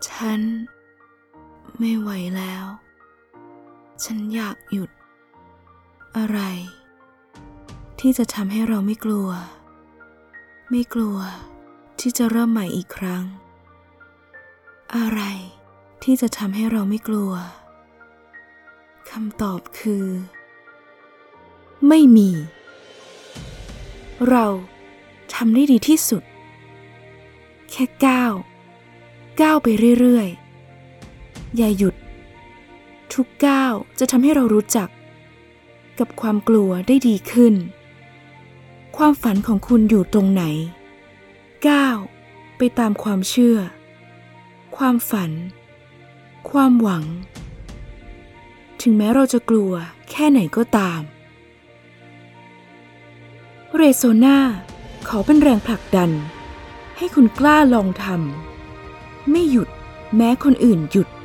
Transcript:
ฉันไม่ไหวแล้วฉันอยากหยุดอะไรที่จะทำให้เราไม่กลัวที่จะเริ่มใหม่อีกครั้งอะไรที่จะทำให้เราไม่กลัวคำตอบคือไม่มีเราทำได้ดีที่สุดแค่ก้าวไปเรื่อยๆอย่าหยุดทุกก้าวจะทำให้เรารู้จักกับความกลัวได้ดีขึ้นความฝันของคุณอยู่ตรงไหนก้าวไปตามความเชื่อความฝันความหวังถึงแม้เราจะกลัวแค่ไหนก็ตามเรโซน่าขอเป็นแรงผลักดันให้คุณกล้าลองทำไม่หยุดแม้คนอื่นหยุด